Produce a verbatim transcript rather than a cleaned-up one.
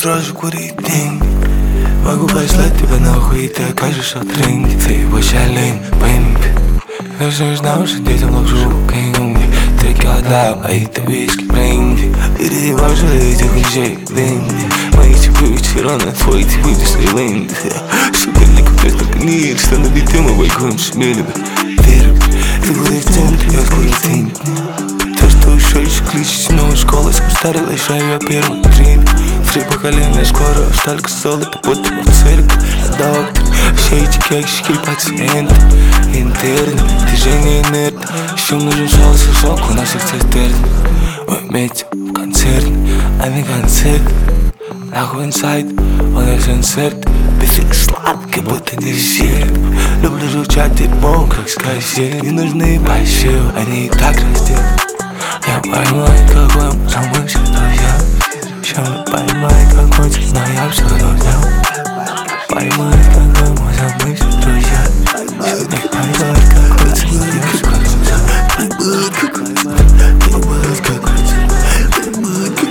дрожь, курить деньги. Могу послать тебя нахуй, и ты окажешь в тренде. Ты больше олень, бэмби. Я же знал, что детям ложу кэнди. Три килограмма, а это виски, бренди. Переебал же этих вещей, ленди. Мои типы вечерона, твои типы Диснейленд. Шипельник, вместо гниль, что на бите мы байкуем шмеледа. Верю, ты будешь в центре, я скоро в тени. То, что еще еще кличете новую школу, старый лишаю я первый дрин. Три поколения скоро, столько золота, будто в церкви. Доктор, все эти кексики пациенты. Интерны, движение инертно. Еще нужен шоу, сок у наших цистерн. Мы вместе в концерт, а не концерт. Нахуй инсайд, у нас концерт. Бифик сладкий, будто десерт. Люблю журчать дерьмом, как с кассет. Не нужны большие, они и так растет. Я поймаю, какой мы самый все друзья. Еще не поймаю, какой ты, но я все друзья. Поймаю, какой мы самый все друзья. Не поймаю, какой ты, но я все друзья. Поймаю, какой ты, поймаю, какой ты, поймаю, какой ты.